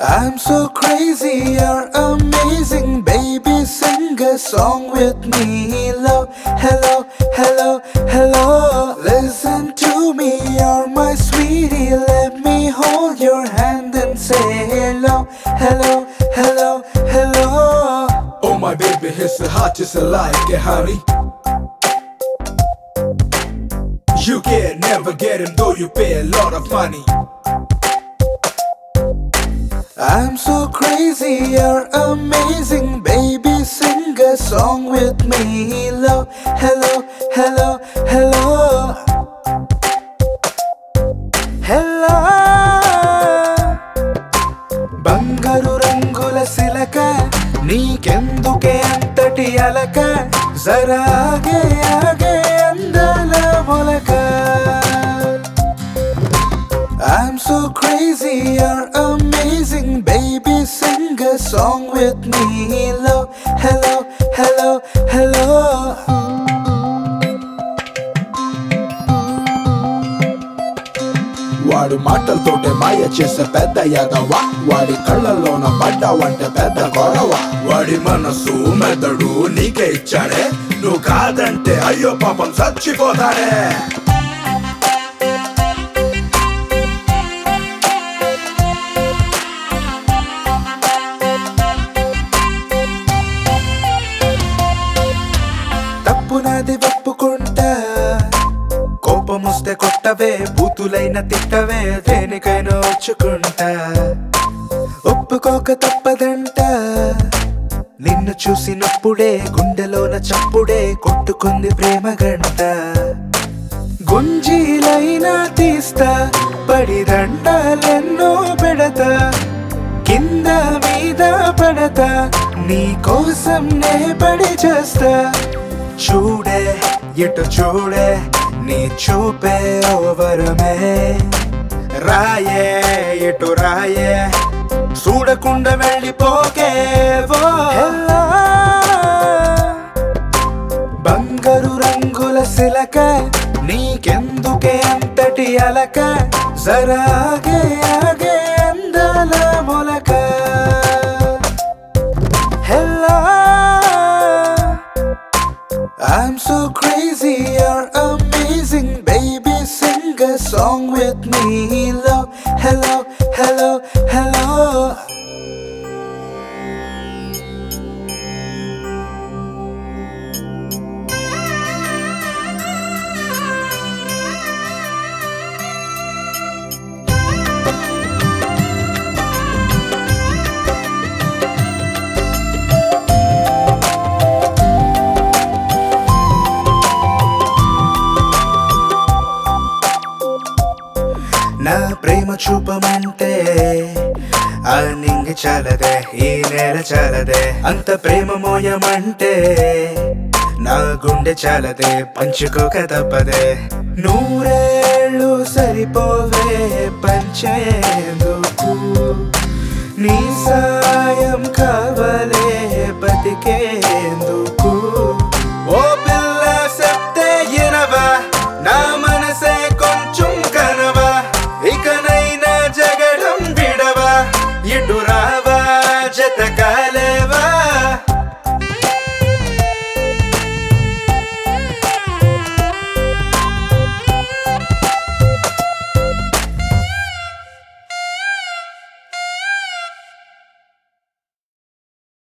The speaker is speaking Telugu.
I'm so crazy, you're amazing, baby. Sing a song with me. Love, hello, hello, hello. Listen to me, you're my sweetie. Let me hold your hand and say hello, hello, hello, hello. Oh my baby, his heart is like a honey. You can never get him though you pay a lot of money. I'm so crazy, you're amazing, baby. Sing a song with me. Love, hello, hello, hello, hello. బంగారు రంగుల సిలక నీకెందుకే అంతటి అలక జరా ఆగే ఆగే అందాల మొలక. I'm so crazy, you're amazing, baby. Sing a song with me. Love, hello, hello, hello. వాడు మాటలతోటే మాయ చేసే పెద్ద యాదవ, వాడి కళ్ళల్లోన పడ్డావంటే పెద్ద గొడవ. వాడి మనసు మెదడు నీకే ఇచ్చాడే, నువ్వు కాదంటే అయ్యో పాపం చచ్చిపోతాడే. తప్పు నాది ఒప్పుకుంటా, కోపమొస్తే కొట్టవే, బూతులైన తిట్టవే, దేనికైనా వచ్చుకుంటా. ఒప్పుకోక తప్పదంట, నిన్ను చూసినప్పుడే గుండెలోన చప్పుడే కొట్టుకుంది ప్రేమ గంట. గుంజీలైనా తీస్తా, పడిదండాలెన్నో పెడతా, కింద మీద పడతా, నీ కోసం నే పడి చేస్తా. చూడే ఎటు చూడే, నీ చూపే ఓవరమే, రాయే ఎటు రాయే, చూడకుండా వెళ్ళిపోకే. ఓ హెల్లా, బంగారు రంగుల సిలక నీకెందుకే అంతటి అలక, జరా ఆగే ఆగే అందాల మొలక. Hella, I'm so crazy, you're amazing, baby. Sing a song with me. Love, hello, hello, hello. నా ప్రేమ చూపమంటే ఆ నింగి చాలదే, ఈ నేల చాలదే, అంత ప్రేమ మోయమంటే నా గుండె చాలదే, పంచుకోక తప్పదే. నూరేళ్ళు సరిపోవే పంచేందుకు, నీ సాయం కావలే బతికేందుకు.